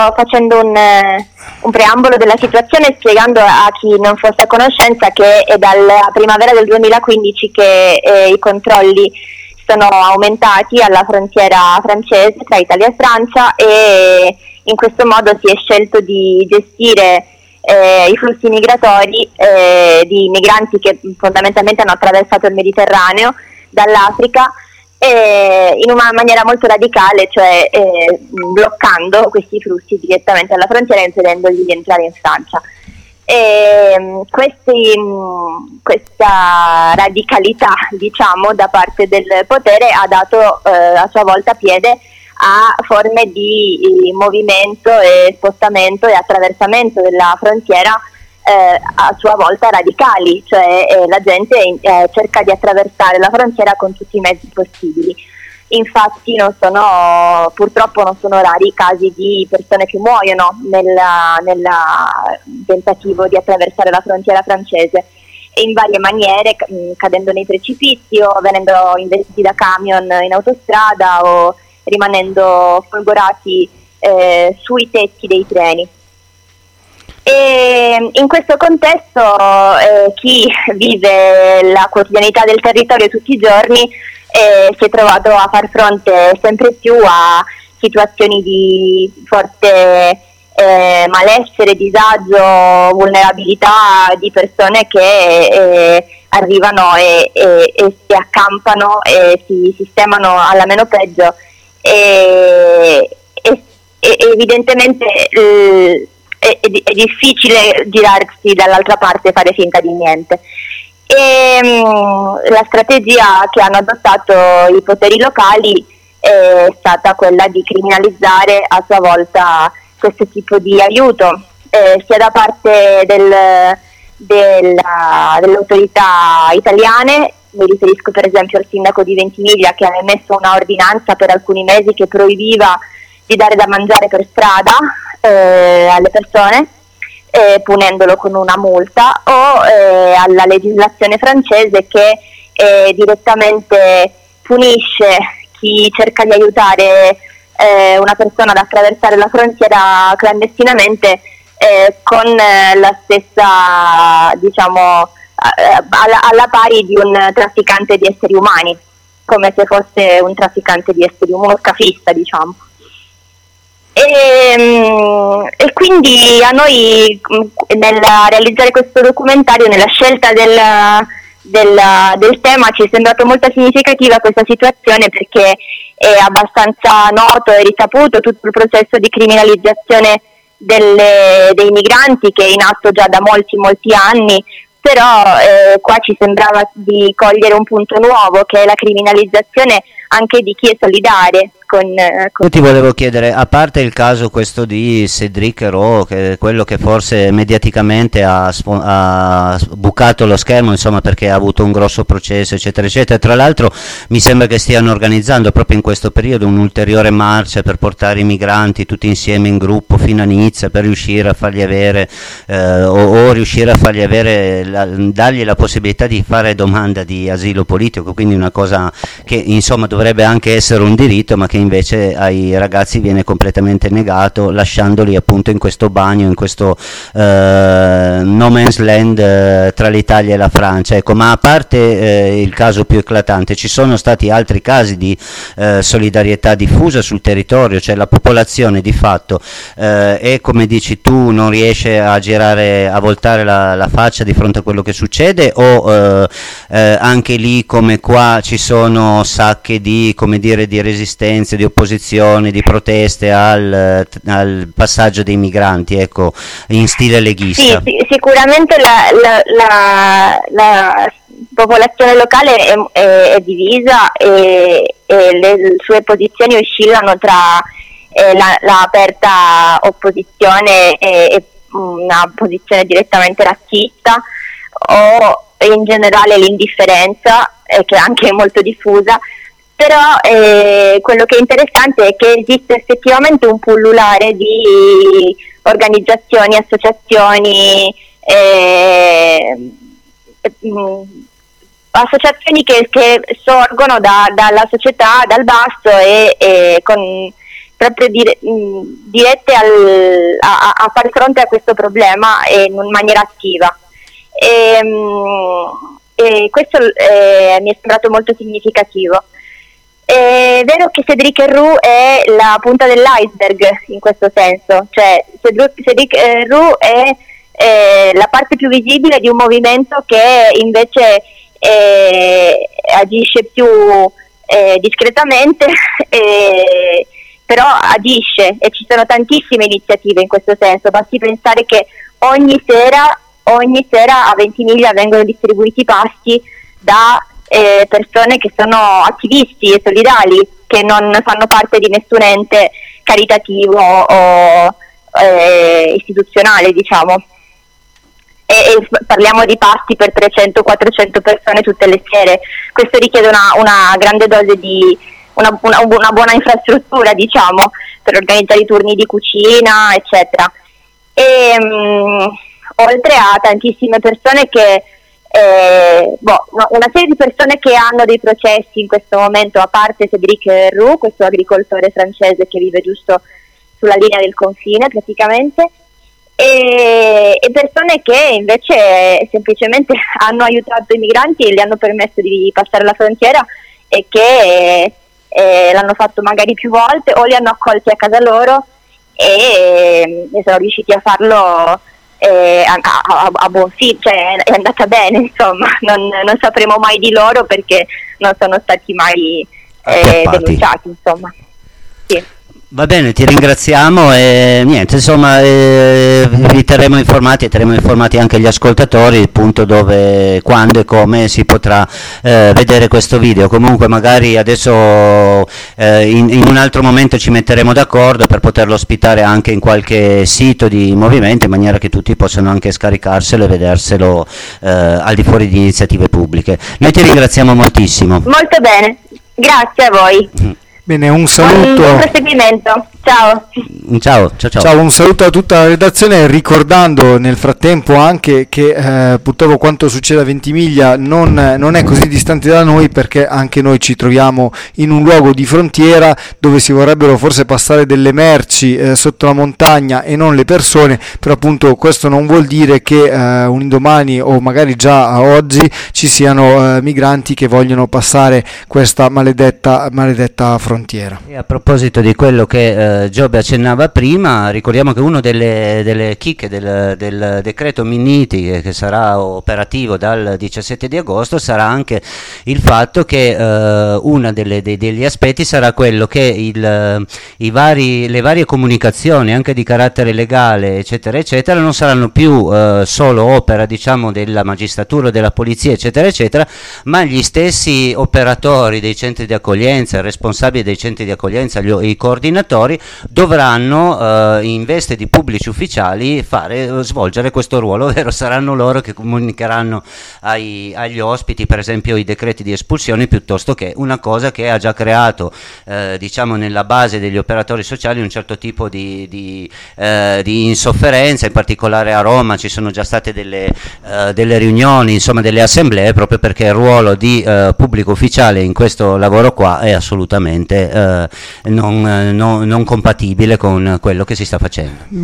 facendo un preambolo della situazione, spiegando a chi non fosse a conoscenza che è dalla primavera del 2015 che i controlli sono aumentati alla frontiera francese tra Italia e Francia, e in questo modo si è scelto di gestire i flussi migratori di migranti che fondamentalmente hanno attraversato il Mediterraneo dall'Africa, in una maniera molto radicale, cioè bloccando questi flussi direttamente alla frontiera e impedendogli di entrare in Francia. Questa radicalità, diciamo, da parte del potere ha dato a sua volta piede a forme di movimento e spostamento e attraversamento della frontiera a sua volta radicali, cioè la gente cerca di attraversare la frontiera con tutti i mezzi possibili. Infatti purtroppo non sono rari i casi di persone che muoiono nel tentativo di attraversare la frontiera francese, e in varie maniere, cadendo nei precipizi o venendo investiti da camion in autostrada o rimanendo folgorati sui tetti dei treni. E in questo contesto chi vive la quotidianità del territorio tutti i giorni si è trovato a far fronte sempre più a situazioni di forte malessere, disagio, vulnerabilità di persone che arrivano e si accampano e si sistemano alla meno peggio, e evidentemente è difficile girarsi dall'altra parte e fare finta di niente. La strategia che hanno adottato i poteri locali è stata quella di criminalizzare a sua volta questo tipo di aiuto, sia da parte delle autorità italiane. Mi riferisco per esempio al sindaco di Ventimiglia, che ha emesso una ordinanza per alcuni mesi che proibiva di dare da mangiare per strada alle persone, punendolo con una multa, o alla legislazione francese che direttamente punisce chi cerca di aiutare una persona ad attraversare la frontiera clandestinamente con la stessa, diciamo, alla pari di un trafficante di esseri umani, come se fosse un trafficante di esseri umani, uno scafista, diciamo. E quindi a noi, nel realizzare questo documentario, nella scelta del tema, ci è sembrato molto significativa questa situazione, perché è abbastanza noto e risaputo tutto il processo di criminalizzazione dei migranti, che è in atto già da molti anni, però qua ci sembrava di cogliere un punto nuovo, che è la criminalizzazione anche di chi è solidale Io ti volevo chiedere, a parte il caso questo di Cédric Herrou, che è quello che forse mediaticamente ha bucato lo schermo, insomma, perché ha avuto un grosso processo, eccetera eccetera, tra l'altro mi sembra che stiano organizzando proprio in questo periodo un'ulteriore marcia per portare i migranti tutti insieme in gruppo fino a Nizza, per riuscire a fargli avere o riuscire a fargli avere, dargli la possibilità di fare domanda di asilo politico, quindi una cosa che insomma dovrebbe anche essere un diritto, ma che invece ai ragazzi viene completamente negato, lasciandoli appunto in questo bagno, in questo no man's land tra l'Italia e la Francia. Ecco, ma a parte il caso più eclatante, ci sono stati altri casi di solidarietà diffusa sul territorio, cioè la popolazione di fatto e, come dici tu, non riesce a girare, a voltare la faccia di fronte a quello che succede, o anche lì come qua ci sono sacche di, come dire, di resistenza, di opposizione, di proteste al passaggio dei migranti, ecco, in stile leghista? Sì, sicuramente la popolazione locale è divisa, e le sue posizioni oscillano tra la aperta opposizione e una posizione direttamente razzista, o in generale l'indifferenza, che è anche molto diffusa. Però quello che è interessante è che esiste effettivamente un pullulare di organizzazioni, associazioni, che sorgono dalla società, dal basso, e proprio dirette a far fronte a questo problema in maniera attiva. E questo mi è sembrato molto significativo. È vero che Cédric Herrou è la punta dell'iceberg in questo senso, cioè Cédric Herrou è la parte più visibile di un movimento che invece agisce più discretamente, però agisce, e ci sono tantissime iniziative in questo senso. Basti pensare che ogni sera a Ventimiglia vengono distribuiti pasti da persone che sono attivisti e solidali, che non fanno parte di nessun ente caritativo o istituzionale, diciamo. E parliamo di pasti per 300-400 persone tutte le sere. Questo richiede una grande dose di una buona infrastruttura, diciamo, per organizzare i turni di cucina, eccetera. E oltre a tantissime persone che una serie di persone che hanno dei processi in questo momento, a parte Cédric Herrou, questo agricoltore francese che vive giusto sulla linea del confine praticamente, e persone che invece semplicemente hanno aiutato i migranti e gli hanno permesso di passare la frontiera, e che l'hanno fatto magari più volte, o li hanno accolti a casa loro e sono riusciti a farlo a buon fine, cioè è andata bene, insomma. Non sapremo mai di loro perché non sono stati mai denunciati, insomma. Sì. Va bene, ti ringraziamo e niente, insomma, vi terremo informati e terremo informati anche gli ascoltatori, appunto, dove, quando e come si potrà vedere questo video. Comunque magari adesso in un altro momento ci metteremo d'accordo per poterlo ospitare anche in qualche sito di movimento, in maniera che tutti possano anche scaricarselo e vederselo al di fuori di iniziative pubbliche. Noi ti ringraziamo moltissimo. Molto bene, grazie a voi. Bene, un saluto. Buon proseguimento. Ciao. Ciao. Un saluto a tutta la redazione, ricordando nel frattempo anche che purtroppo quanto succede a Ventimiglia non è così distante da noi, perché anche noi ci troviamo in un luogo di frontiera dove si vorrebbero forse passare delle merci sotto la montagna e non le persone, però appunto questo non vuol dire che un domani o magari già oggi ci siano migranti che vogliono passare questa maledetta frontiera. E a proposito di quello che Giobbe accennava prima, ricordiamo che una delle chicche del decreto Minniti, che sarà operativo dal 17 di agosto, sarà anche il fatto che uno degli aspetti sarà quello che le varie comunicazioni anche di carattere legale, eccetera eccetera, non saranno più solo opera, diciamo, della magistratura o della polizia, eccetera eccetera, ma gli stessi operatori dei centri di accoglienza, i responsabili dei centri di accoglienza, i coordinatori, dovranno in veste di pubblici ufficiali svolgere questo ruolo, ovvero saranno loro che comunicheranno agli ospiti per esempio i decreti di espulsione, piuttosto che una cosa che ha già creato diciamo nella base degli operatori sociali un certo tipo di insofferenza. In particolare a Roma ci sono già state delle riunioni, insomma delle assemblee, proprio perché il ruolo di pubblico ufficiale in questo lavoro qua è assolutamente non compatibile con quello che si sta facendo.